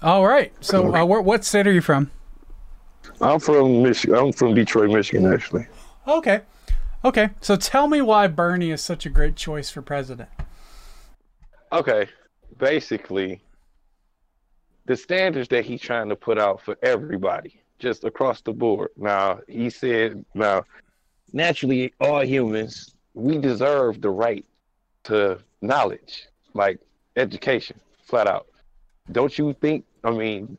All right. So, what state are you from? I'm from Michigan. I'm from Detroit, Michigan, actually. Okay. Okay. So tell me why Bernie is such a great choice for president. Okay. Basically, the standards that he's trying to put out for everybody, just across the board. Now, he said, naturally, all humans, we deserve the right to knowledge, like education, flat out. Don't you think, I mean,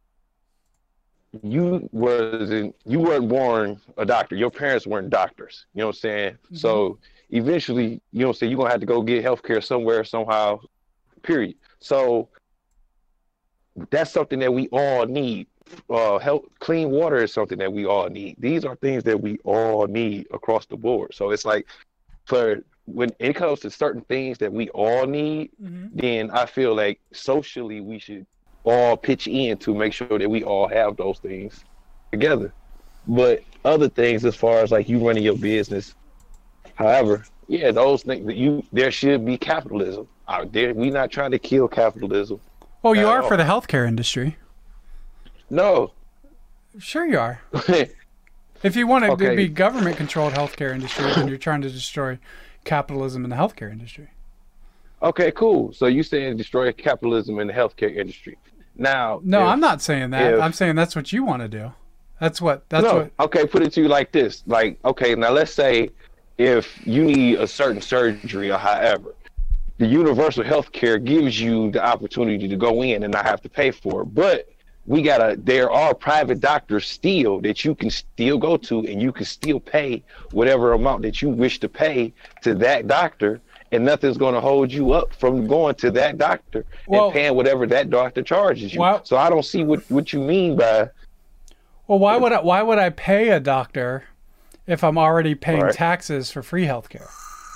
you weren't born a doctor. Your parents weren't doctors. You know what I'm saying? Mm-hmm. So eventually, you know what I'm saying, you're going to have to go get healthcare somewhere, somehow, period. So that's something that we all need. Clean water is something that we all need. These are things that we all need across the board. So it's like, when it comes to certain things that we all need, then I feel like socially we should all pitch in to make sure that we all have those things together. But other things, as far as like you running your business, however, yeah, those things that there should be capitalism out there. We're not trying to kill capitalism. Well, you are for the healthcare industry. No. Sure you are. If you want to be government-controlled healthcare industry, then you're trying to destroy capitalism in the healthcare industry. Okay, cool. So you saying destroy capitalism in the healthcare industry. Now, no, I'm not saying that. I'm saying that's what you want to do. That's what. Okay, put it to you like this. Like, okay, now let's say if you need a certain surgery or however, the universal health care gives you the opportunity to go in and not have to pay for it. But there are private doctors still that you can still go to, and you can still pay whatever amount that you wish to pay to that doctor, and nothing's going to hold you up from going to that doctor and paying whatever that doctor charges you. So I don't see what you mean by. Well, why would I pay a doctor if I'm already paying taxes for free healthcare?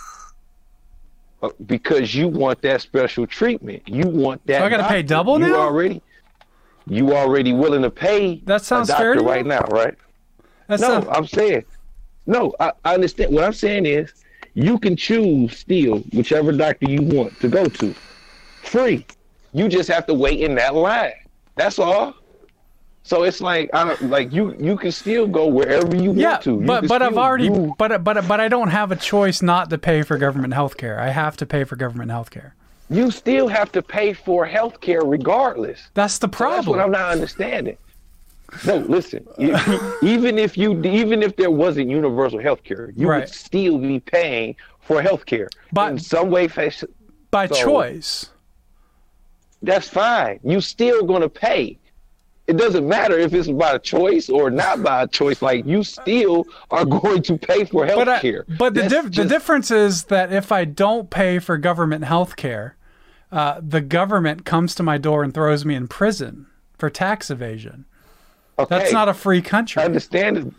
Because you want that special treatment. You want that. So I got to pay double now? You already willing to pay that sounds a doctor fair to right now, right? I'm saying, I understand. What I'm saying is, you can choose still whichever doctor you want to go to, free. You just have to wait in that line. That's all. So it's like, you can still go wherever you want to. But I've already, but I don't have a choice not to pay for government health care. I have to pay for government health care. You still have to pay for health care regardless. That's the problem. So that's what I'm not understanding. No, listen. even if there wasn't universal health care, you would still be paying for health care in some way. By choice. That's fine. You still going to pay. It doesn't matter if it's by choice or not by choice. Like, you still are going to pay for health care. But the difference is that if I don't pay for government health care, the government comes to my door and throws me in prison for tax evasion. Okay. That's not a free country. Understandably.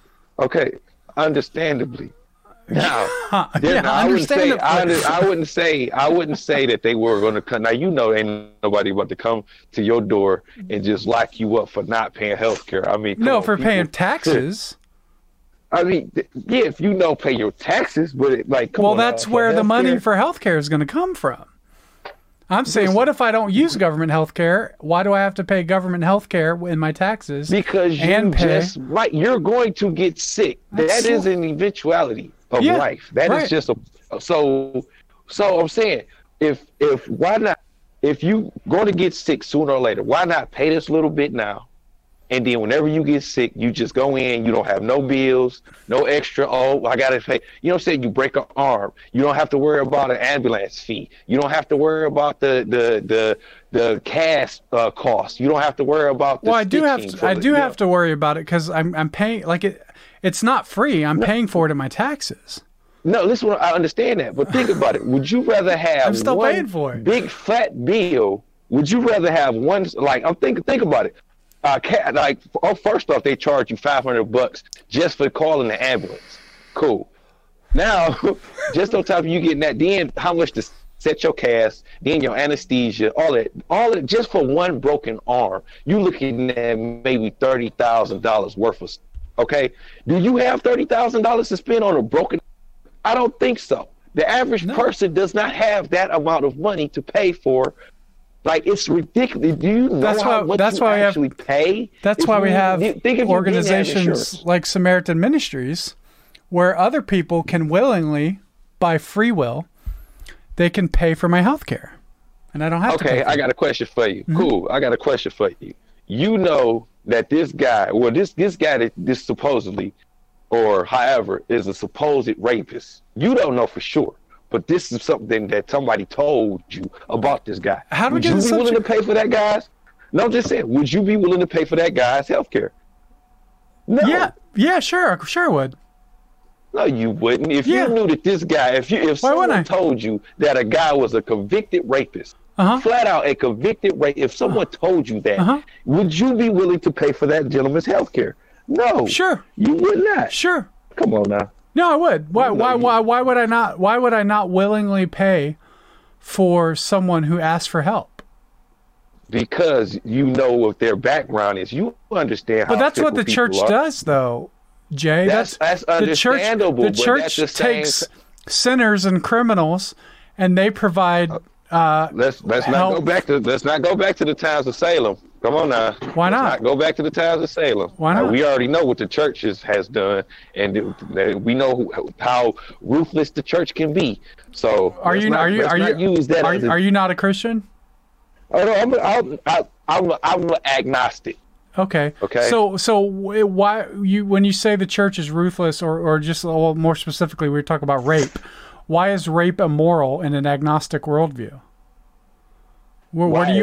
Now, I wouldn't say that they were going to come. Now, ain't nobody about to come to your door and just lock you up for not paying health care. I mean, for paying taxes. I mean, yeah, if you don't pay your taxes, but that's where the money for health care is going to come from. I'm saying, what if I don't use government health care? Why do I have to pay government health care in my taxes? Because you're going to get sick. That is an eventuality of life. That is just so I'm saying, if you going to get sick sooner or later, why not pay this little bit now? And then whenever you get sick, you just go in, you don't have no bills, no extra, I got to pay. You know what I'm saying? You break an arm. You don't have to worry about an ambulance fee. You don't have to worry about the cast cost. You don't have to worry about the I do have to worry about it because I'm paying, it's not free. I'm paying for it in my taxes. No, listen, I understand that. But think about it. Would you rather have I'm still paying for it. Big fat bill? Would you rather have one, think about it. First off, they charge you $500 just for calling the ambulance. Cool. Now, just on top of you getting that, then how much to set your cast, then your anesthesia, all that, just for one broken arm, you looking at maybe $30,000 worth of. Okay, do you have $30,000 to spend on a broken? I don't think so. The average person does not have that amount of money to pay for Like, it's ridiculous. Do you know how much you actually pay? That's why we have organizations like Samaritan Ministries, where other people can willingly, by free will, they can pay for my health care. And I don't have to pay for I got a question for you. Mm-hmm. Cool. I got a question for you. You know that this guy, well, this guy that this supposedly, or however, is a supposed rapist. You don't know for sure. But this is something that somebody told you about this guy. How do we get Would you be willing to pay for that guy's? No, I'm just saying, would you be willing to pay for that guy's health care? No. Yeah, sure I would. No, you wouldn't. If you knew that this guy, if someone told you that a guy was a convicted rapist, flat out a convicted if someone told you that, would you be willing to pay for that gentleman's health care? No. Sure. You would not. Sure. Come on now. No, I would. Why would I not? Why would I not willingly pay for someone who asks for help? Because you know what their background is. You understand how. But that's what the church does, though, Jay. That's understandable. The church takes sinners and criminals, and they provide. Let's not go back to the times of Salem. Come on now. Why not? Let's not go back to the times of Salem. Why not? We already know what the church has done, and we know how ruthless the church can be. So are you not a Christian? Oh no, I'm an agnostic. Okay. So why when you say the church is ruthless, or just more specifically, we're talking about rape. Why is rape immoral in an agnostic worldview? Where do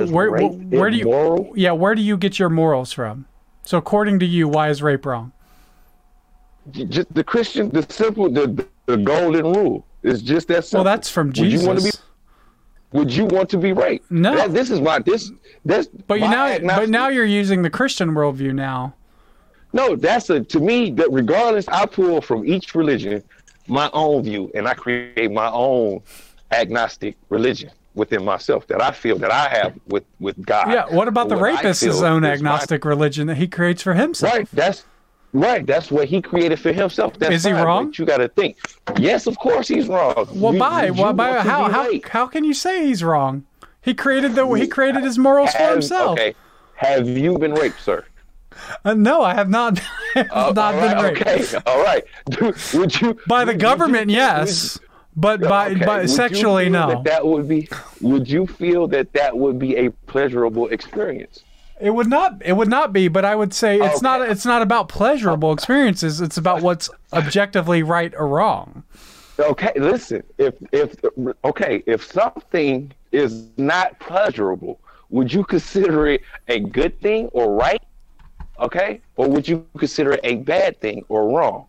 you get your morals from? So according to you, why is rape wrong? Just the golden rule is just that simple. Well, that's from Jesus. Would you want to be raped? No. But now you're using the Christian worldview now. No, to me, that regardless, I pull from each religion my own view, and I create my own agnostic religion within myself that I feel that I have with God. Yeah. What about the rapist's own agnostic religion that he creates for himself? Right. That's what he created for himself. Is he wrong? You got to think. Yes, of course he's wrong. Well, how can you say he's wrong? He created his morals for himself. Okay. Have you been raped, sir? No, I have not. Been raped. Okay. All right. Would you? By the government, yes. But by sexually, no. Would you feel that would be a pleasurable experience? It would not be, but I would say it's not about pleasurable experiences. It's about what's objectively right or wrong. Okay, listen. If something is not pleasurable, would you consider it a good thing or right? Okay, or would you consider it a bad thing or wrong?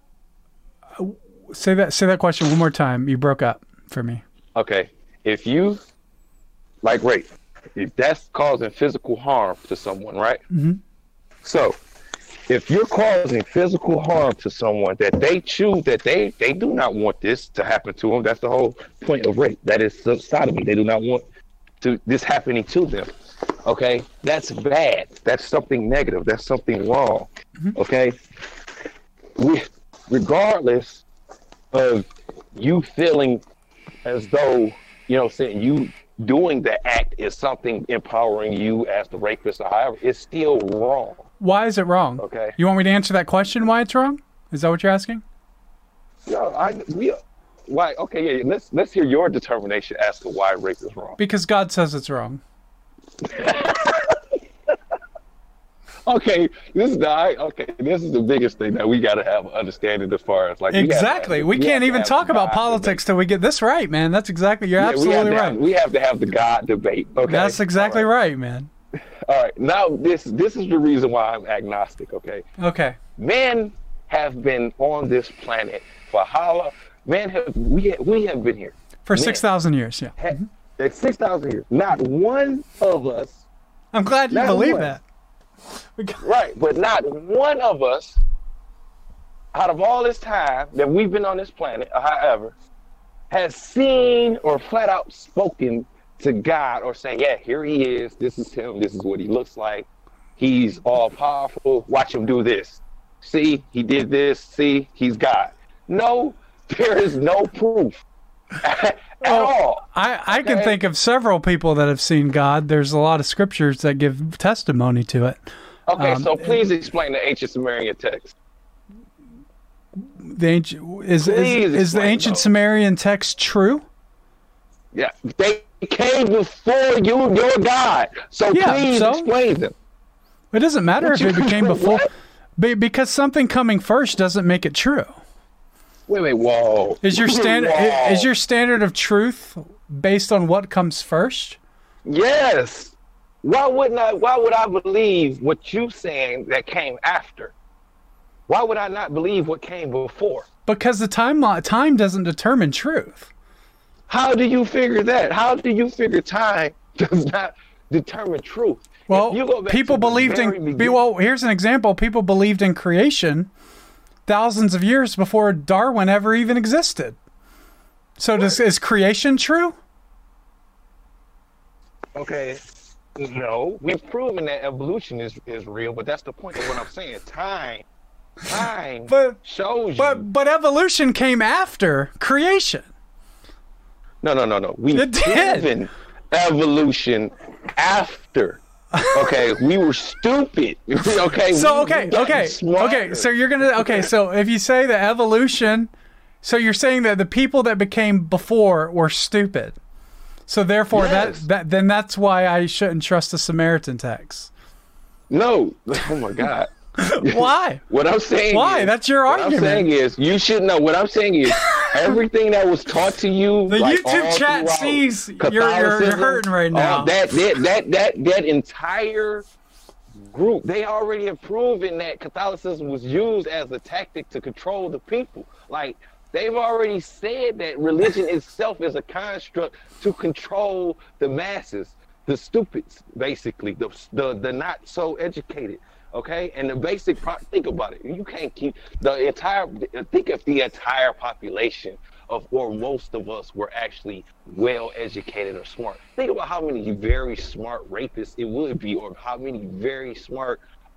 Say that question one more time. You broke up for me. Okay. If you like rape, if that's causing physical harm to someone, right? Mm-hmm. So if you're causing physical harm to someone that they choose, that they do not want this to happen to them, that's the whole point of rape. That is sodomy. They do not want this happening to them. Okay? That's bad. That's something negative. That's something wrong. Mm-hmm. Okay? Regardless of you feeling as though, you doing the act is something empowering you as the rapist or however, it's still wrong. Why is it wrong? Okay. You want me to answer that question, why it's wrong? Is that what you're asking? No, why? Okay, yeah, let's hear your determination as to why rape is wrong. Because God says it's wrong. Okay, this is the biggest thing that we got to have understanding as far as like exactly. We can't even talk about politics till we get this right, man. That's exactly. You're absolutely right. We have to have the God debate. Okay, that's exactly right, man. All right, now this is the reason why I'm agnostic. Okay. Okay. Men have been on this planet for we have been here for 6,000 years. Yeah. 6,000 years. Not one of us. I'm glad you believe that. Right, but not one of us, out of all this time that we've been on this planet, however, has seen or flat out spoken to God or saying, yeah, here he is, this is him, this is what he looks like, he's all powerful, watch him do this. See, he did this, see, he's God. No, there is no proof at all. I can think of several people that have seen God. There's a lot of scriptures that give testimony to it. Okay, so please explain the ancient Sumerian text. The ancient is the ancient Sumerian text true? Yeah, they came before you, your God. So please explain them. It doesn't matter if it became before, because something coming first doesn't make it true. Wait, whoa. Is your standard of truth based on what comes first? Yes. Why would I believe what you saying that came after? Why would I not believe what came before? Because the time doesn't determine truth. How do you figure that? How do you figure time does not determine truth? Well, people believed well, here's an example. People believed in creation thousands of years before Darwin ever even existed. So is creation true? Okay. No. We've proven that evolution is real, but that's the point of what I'm saying. Time shows you. But evolution came after creation. No. We've proven evolution after. Okay, we were stupid. Okay. So So you're gonna so if you say that evolution, so you're saying that the people that became before were stupid. So therefore, then that's why I shouldn't trust the Samaritan text. No. Oh my God. Why? What I'm saying why? That's your argument. What I'm saying is you should know. What I'm saying is everything that was taught to you. The YouTube chat sees you're hurting right now. That entire group, they already have proven that Catholicism was used as a tactic to control the people. Like they've already said that religion itself is a construct to control the masses, the stupids, basically, the not so educated. Okay, and the basic think about it. You can't keep think if the entire population or most of us were actually well educated or smart. Think about how many very smart rapists it would be, or how many very smart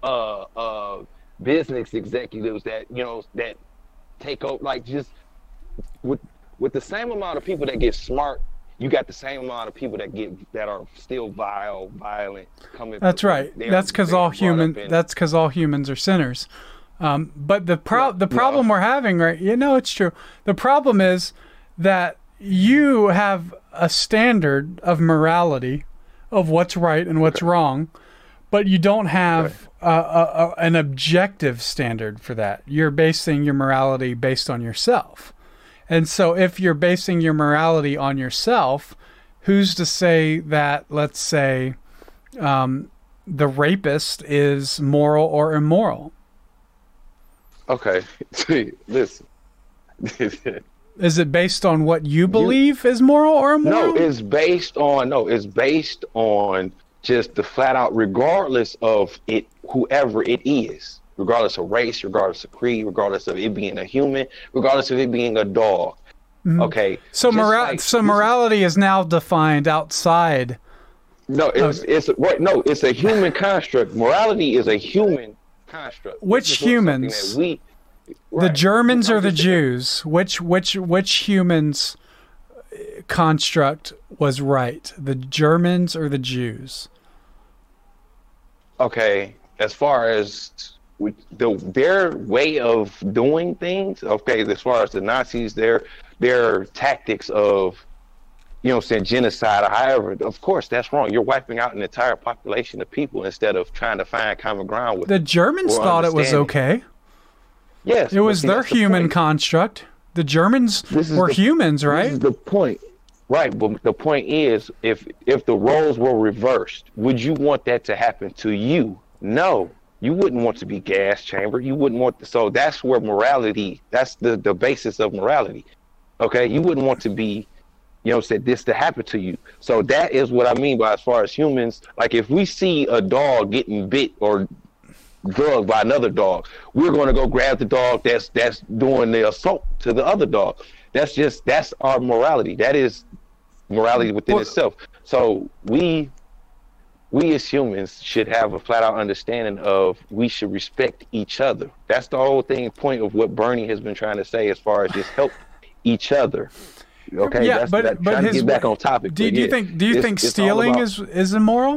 business executives that that take over. Like just with the same amount of people that get smart, you got the same amount of people that are still violent. That's right. That's because all humans are sinners. But the problem we're having, right? It's true. The problem is that you have a standard of morality of what's right and what's wrong, but you don't have an objective standard for that. You're basing your morality based on yourself. And so if you're basing your morality on yourself, who's to say that, let's say, the rapist is moral or immoral? Okay. See, listen. Is it based on what you believe is moral or immoral? No, it's based on just the flat out, regardless of it, whoever it is. Regardless of race, regardless of creed, regardless of it being a human, regardless of it being a dog. Mm-hmm. Okay. So morality is now defined outside. No, it's a human construct. Morality is a human construct. Which humans? The Germans or the Jews? Which humans construct was right? The Germans or the Jews? Okay, as far as their way of doing things, okay, as far as the Nazis, their tactics of, genocide, or however, of course, that's wrong. You're wiping out an entire population of people instead of trying to find common ground with the Germans thought it was okay. Yes. It was their human construct. The Germans were humans, right? This is the point. Right, but the point is, if the roles were reversed, would you want that to happen to you? No. You wouldn't want to be gas chamber. You wouldn't want so that's where morality, that's the basis of morality. Okay? You wouldn't want to be, this to happen to you. So that is what I mean by, as far as humans, like if we see a dog getting bit or drugged by another dog, we're going to go grab the dog that's doing the assault to the other dog. That's our morality. That is morality within itself. So we as humans should have a flat out understanding of we should respect each other. That's the whole point of what Bernie has been trying to say, as far as just help each other. Okay, Yeah, that's but that. but Trying to his get back on topic. do But you yeah, think it's all stealing about. is immoral?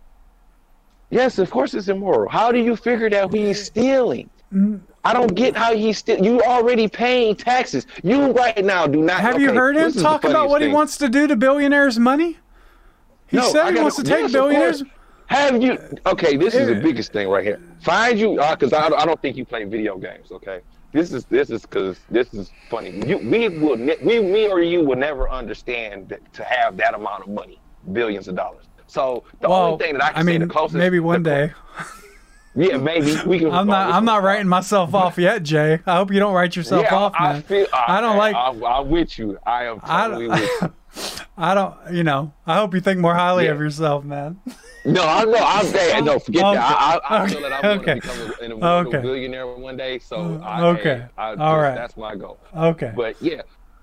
Yes, of course it's immoral. How do you figure that he's stealing? I don't get how he's still. You already paying taxes. You right now do not. Have you Okay, heard him this is the talk about funniest what he thing. wants to do to billionaires' money? He No, said I he gotta. wants to take Yes, of billionaires. course. Have you? Okay, this is the biggest thing right here. Find you, because I don't think you play video games. Okay, this is because this is funny. Me or you will never understand that to have that amount of money, billions of dollars. So the only thing that I can say the closest. Maybe one day. Yeah, maybe we can. I'm not writing myself off yet, Jay. I hope you don't write yourself off, man. I don't like. I'm with you. I am totally with you. I don't. I hope you think more highly of yourself, man. No, I'm saying no. Forget that. I feel that I want to Okay. become an immortal billionaire one day. So Okay. All right. That's my goal. Okay. But yeah,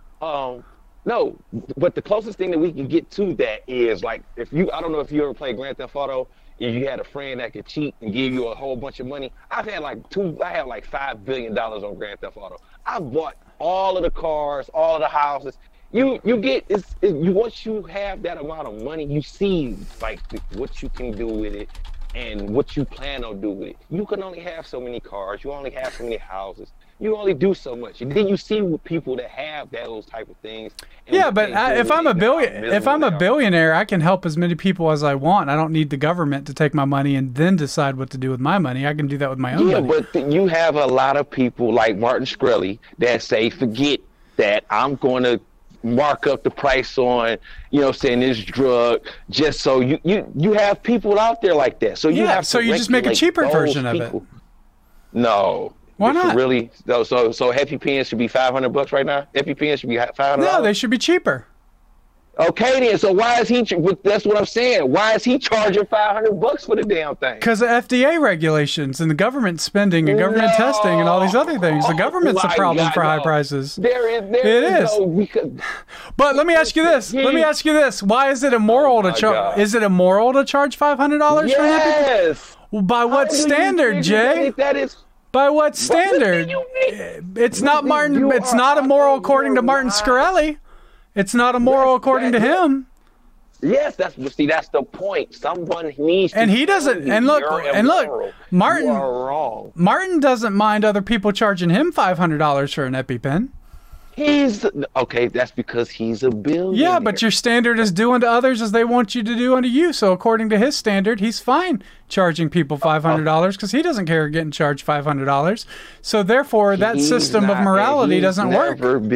no. But the closest thing that we can get to that is like I don't know if you ever played Grand Theft Auto. If you had a friend that could cheat and give you a whole bunch of money, I had like $5 billion on Grand Theft Auto. I bought all of the cars, all of the houses. You get once you have that amount of money, you see like what you can do with it and what you plan on doing with it. You can only have so many cars. You only have so many houses. You only do so much, and then you see with people that have those type of things. Yeah, but if I'm a billionaire, I can help as many people as I want. I don't need the government to take my money and then decide what to do with my money. I can do that with my own money. Yeah, but you have a lot of people like Martin Shkreli that say, forget that. I'm going to mark up the price on, this drug, just so you have people out there like that. So you have so you just make a cheaper version of it. No. Why not? Really? So EpiPen should be $500 right now? EpiPen should be $500? No, they should be cheaper. Okay then, so why is he? That's what I'm saying. Why is he charging $500 for the damn thing? Because of FDA regulations and the government spending and government testing and all these other things. The government's the problem for high prices. It is. But let me ask you this. Why is it immoral to charge? Is it immoral to charge $500 for an EpiPen? Well, by what standard, Jay? That is. By what standard? It's not Martin. It's not immoral according to Martin Shkreli. It's not immoral according to him. Yes, that's the point. Someone needs to. And he doesn't. And look, Martin. You are wrong. Martin doesn't mind other people charging him $500 for an EpiPen. Okay. That's because he's a billionaire. Yeah, but your standard is do unto others as they want you to do unto you. So according to his standard, he's fine charging people $500 because he doesn't care getting charged $500. So therefore, that system of morality doesn't work.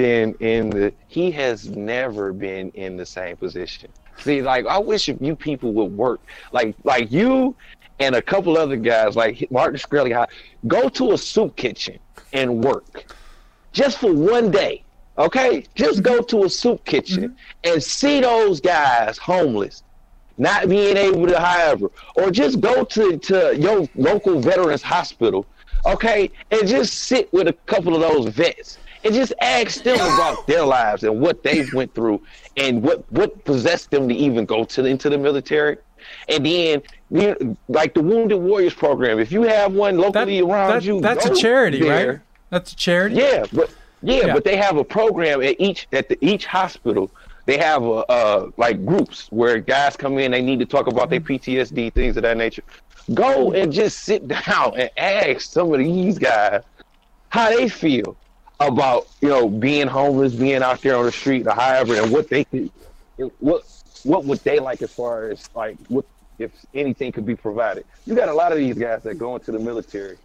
He has never been in the same position. See, like I wish if you people would work like you and a couple other guys like Martin Shkreli, go to a soup kitchen and work just for one day. Okay, just go to a soup kitchen and see those guys homeless, not being able to, however, or just go to your local veterans hospital, okay, and just sit with a couple of those vets and just ask them about their lives and what they went through and what possessed them to even go into the military. And then, like the Wounded Warriors program, if you have one locally around you, that's a charity, right? That's a charity. Yeah, but they have a program at each hospital. They have like groups where guys come in. They need to talk about their PTSD, things of that nature. Go and just sit down and ask some of these guys how they feel about being homeless, being out there on the street, or however, and what would they like as far as like what if anything could be provided. You got a lot of these guys that go into the military,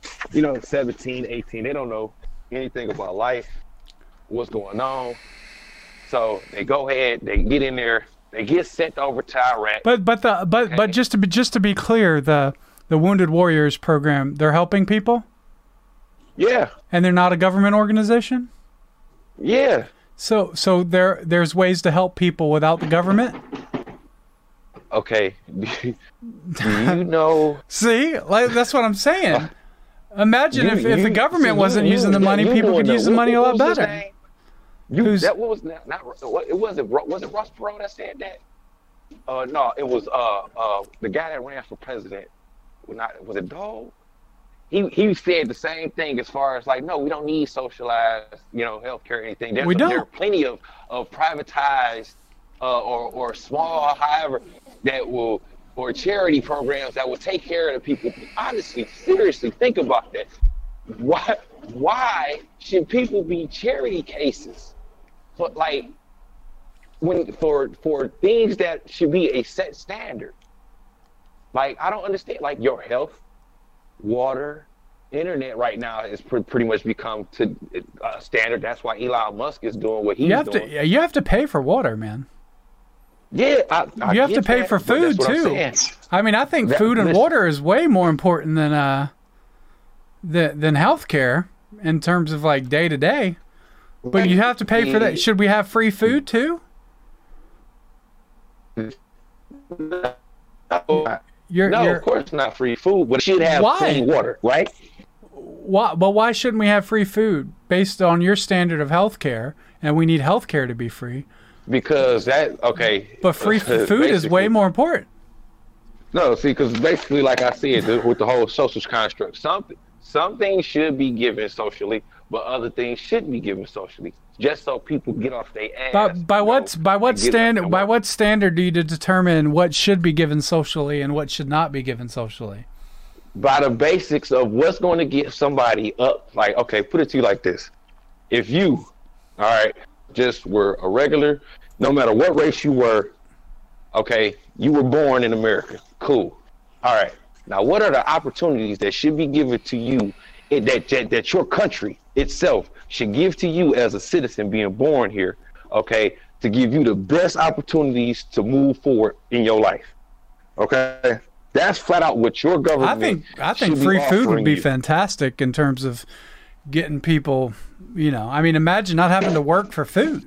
17, 18. They don't know anything about life, what's going on. So they go ahead, they get in there, they get sent over to Iraq. But just to be clear, the Wounded Warriors program, they're helping people? Yeah. And they're not a government organization? Yeah. So there's ways to help people without the government? Okay. Do you know? See? That's what I'm saying. Imagine if the government wasn't using the money, people could use the money a lot better. Was it Ross Perot that said that? No, it was the guy that ran for president. Was it Dole? he said the same thing as far as like, no, we don't need socialized, healthcare or anything. We don't. There are plenty of privatized or small, however, that will, or charity programs that will take care of the people. Honestly, seriously, think about that. Why should people be charity cases for for things that should be a set standard? Like, I don't understand. Like, your health, water, internet right now has pretty much become to standard. That's why Elon Musk is doing what he's doing. You have to pay for water, man. Yeah, you have to pay for food too. I mean, I think food and water is way more important than healthcare in terms of like day to day. But you have to pay for that. Should we have free food too? No, of course not free food, but it should have clean water, right? Why shouldn't we have free food based on your standard of healthcare? And we need healthcare to be free. Because but free food is way more important. No, see, because basically, like I said, with the whole social construct, some things should be given socially, but other things shouldn't be given socially, just so people get off their ass. By what standard do you determine what should be given socially and what should not be given socially? By the basics of what's going to get somebody up. Like, okay, put it to you like this: if you, all right, just were a regular, no matter what race you were, okay, you were born in America, cool, all right. Now, what are the opportunities that should be given to you that your country itself should give to you as a citizen being born here, okay, to give you the best opportunities to move forward in your life, okay? That's flat out what your government I think free food would be fantastic in terms of getting people, I mean, imagine not having to work for food.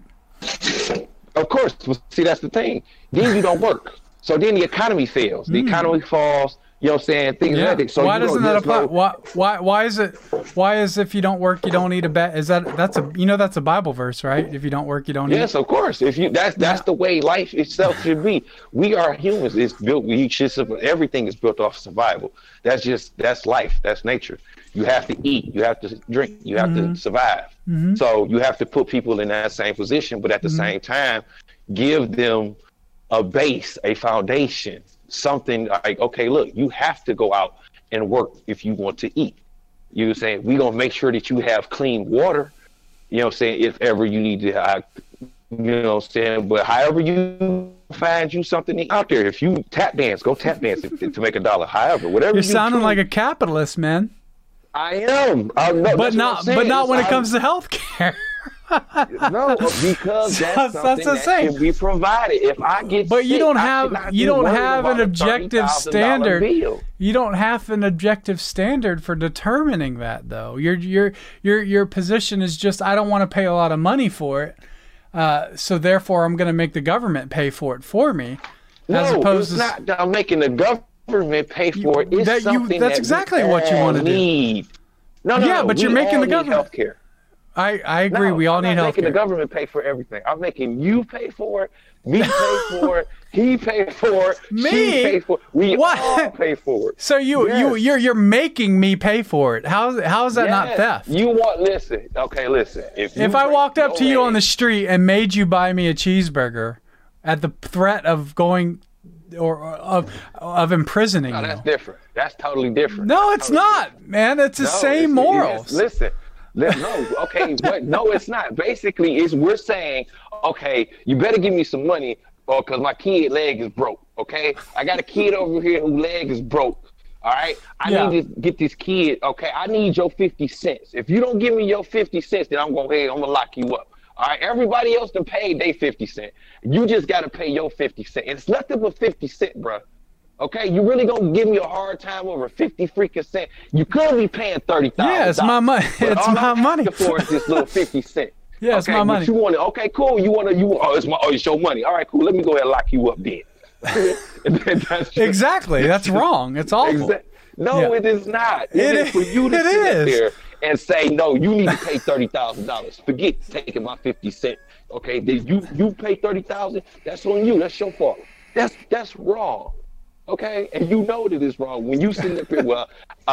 Of course. Well, see, that's the thing. Then you don't work. So then the economy fails. The economy falls. You know what I'm saying? Things like that. So why doesn't that apply? Why is if you don't work you don't eat a bat? That's a Bible verse, right? If you don't work you don't eat. Yes, of course. That's the way life itself should be. We are humans. It's built. Everything is built off survival. That's life. That's nature. You have to eat. You have to drink. You have to survive. Mm-hmm. So you have to put people in that same position, but at the same time, give them a base, a foundation. Something like, okay, look, you have to go out and work if you want to eat. You know what I'm saying? We're going to make sure that you have clean water, you know what I'm saying, if ever you need to have, you know what I'm saying? But however you find you something out there, if you tap dance, go tap dance to make $1. However, whatever you're sounding like a capitalist, man. I am. But not when it comes to healthcare. No, because that's something that can be provided. If I get but sick, you don't have an objective standard. You don't have an objective standard for determining that, though. Your position is just, I don't want to pay a lot of money for it, so therefore I'm going to make the government pay for it for me. It's not that I'm making the government pay for it. It's that's exactly what you want to do. No, but you're making the government healthcare. I agree. We all need healthcare. I'm making the government pay for everything. I'm making you pay for it. Me pay for it. He pay for it. Me? She pay for it. We all pay for it. So you're making me pay for it. How is that not theft? Listen. If I walked up to you on the street and made you buy me a cheeseburger at the threat of going or of imprisoning you. That's different. That's totally different. No, it's not, man. It's the same morals. Listen. No, okay, but no, it's not. Basically, we're saying, okay, you better give me some money, because my kid leg is broke. Okay, I got a kid over here whose leg is broke. All right, I need to get this kid. Okay, I need your 50 cents. If you don't give me your 50 cents, then I'm gonna lock you up. All right, everybody else done paid their 50 cents. You just gotta pay your 50 cents. It's nothing but 50 cents, bro. Okay, you really gonna give me a hard time over 50 freaking cents? You could be paying $30,000. Yeah, it's my money. It's my money. For this little 50 cents. Yeah, it's my money. You want it? Okay, cool. It's your money. All right, cool. Let me go ahead and lock you up then. Exactly. That's wrong. It's awful. No, it is not. It is for you to sit there and say, no, you need to pay $30,000. Forget taking my 50 cents. Okay, you pay $30,000. That's on you. That's your fault. That's wrong. Okay, and you know that it's wrong when you sitting up here. Well,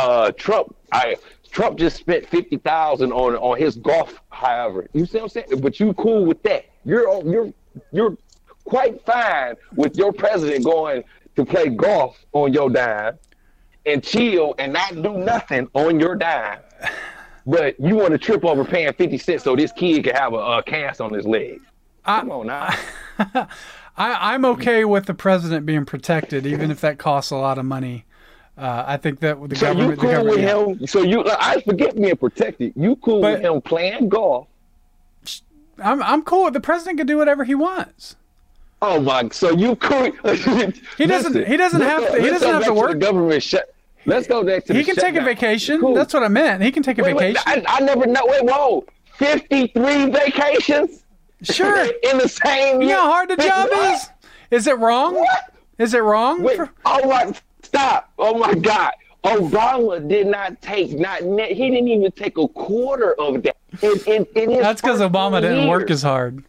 Trump just spent 50,000 on his golf. However, you see what I'm saying? But you cool with that? You're quite fine with your president going to play golf on your dime and chill and not do nothing on your dime. But you want to trip over paying 50 cents so this kid can have a cast on his leg. Come on now. I'm okay with the president being protected, even if that costs a lot of money. I think that the government. So you cool with him? So I forget being protected. You cool with him playing golf? I'm cool. The president can do whatever he wants. Oh my! So you cool? He doesn't have to work. The government shut. Let's go back to. He can take a vacation. Cool. That's what I meant. He can take a vacation. I never know. Wait, whoa! 53 vacations. Sure. In the same. You know how hard the job is? Is it wrong? What? Is it wrong? Wait, oh my! Stop! Oh my God! Obama did not take he didn't even take a quarter of that. That's because Obama didn't work as hard.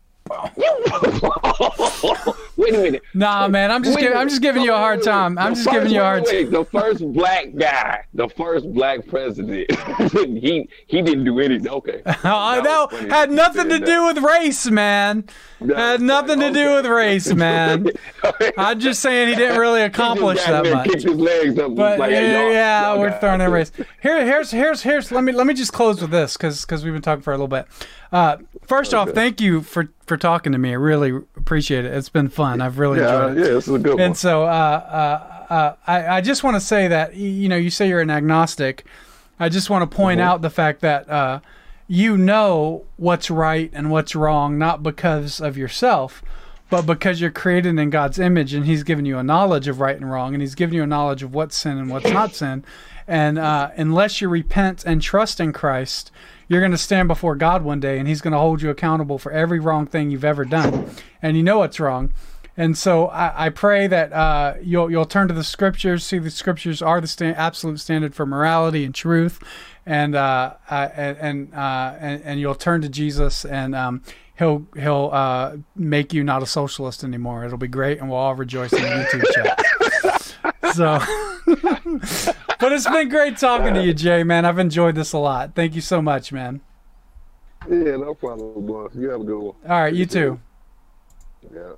Wait a minute. Nah, man, I'm just giving you a hard time. I'm just giving you a hard time. The first black guy, the first black president, he didn't do anything. Okay. Had nothing to do with race, man. Had nothing to do with race, man. I'm just saying he didn't really accomplish that much. Kicked his legs up. But like, yeah, we're throwing in race. Here's. Let me just close with this because we've been talking for a little bit. First off, thank you for talking to me. I really appreciate it. It's been fun. I've really enjoyed it. Yeah, this is a good one. And so I just want to say that, you say you're an agnostic. I just want to point out the fact that you know what's right and what's wrong, not because of yourself, but because you're created in God's image, and he's given you a knowledge of right and wrong, and he's given you a knowledge of what's sin and what's not sin. And unless you repent and trust in Christ, you're going to stand before God one day, and he's going to hold you accountable for every wrong thing you've ever done. And you know it's wrong. And so I pray that you'll turn to the scriptures, see the scriptures are the absolute standard for morality and truth, and you'll turn to Jesus, and he'll make you not a socialist anymore. It'll be great, and we'll all rejoice in the YouTube chat. So, but it's been great talking to you, Jay, man. I've enjoyed this a lot. Thank you so much, man. Yeah, no problem, boss. You have a good one. All right, you too. Yeah.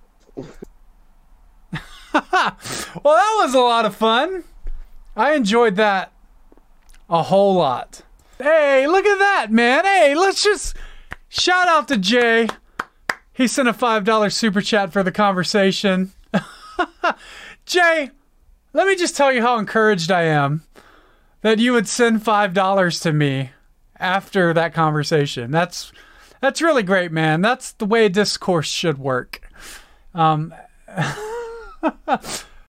Well, that was a lot of fun. I enjoyed that a whole lot. Hey, look at that, man. Hey, let's just shout out to Jay. He sent a $5 super chat for the conversation. Jay, let me just tell you how encouraged I am that you would send $5 to me after that conversation. That's really great, man. That's the way discourse should work.